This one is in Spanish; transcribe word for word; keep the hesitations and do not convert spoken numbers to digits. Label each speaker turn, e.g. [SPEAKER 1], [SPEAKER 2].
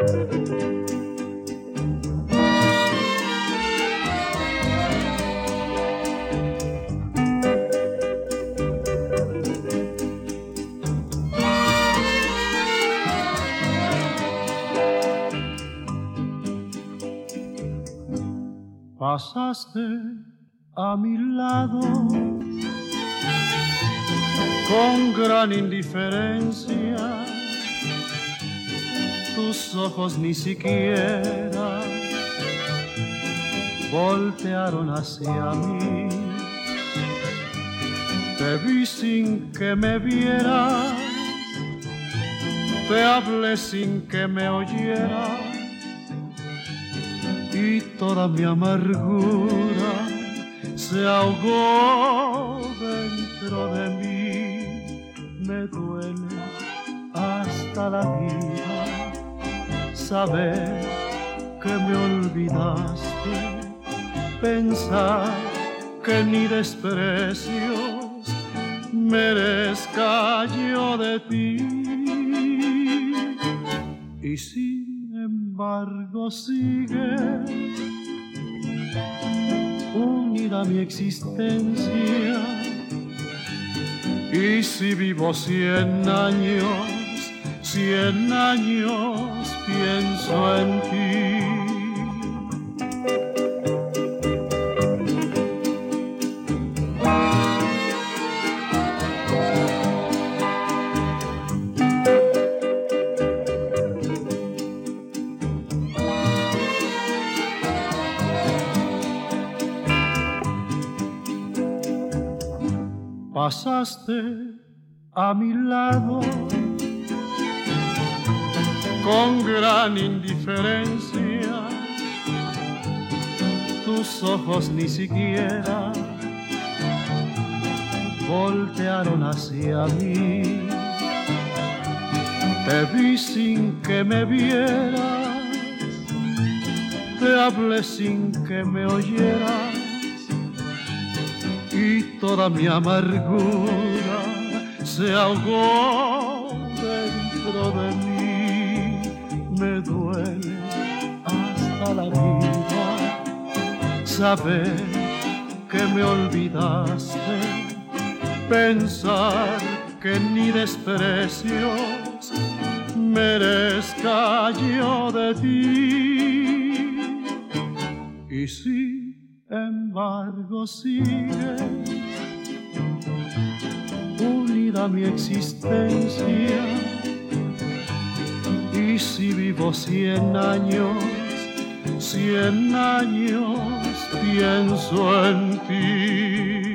[SPEAKER 1] Pasaste a mi lado con gran indiferencia, tus ojos ni siquiera voltearon hacia mí. Te vi sin que me vieras, te hablé sin que me oyeras, y toda mi amargura se ahogó dentro de mí. Me duele hasta la vida saber que me olvidaste, pensar que ni desprecios merezca yo de ti. Y sin embargo sigue unida mi existencia, y si vivo cien años, cien años pienso en ti. Pasaste a mi lado con gran indiferencia, tus ojos ni siquiera voltearon hacia mí. Te vi sin que me vieras, te hablé sin que me oyeras, y toda mi amargura se ahogó dentro de mí. Me duele hasta la vida saber que me olvidaste, pensar que ni desprecios merezca yo de ti. Y si embargo sigues unida mi existencia, y si vivo cien años, cien años pienso en ti.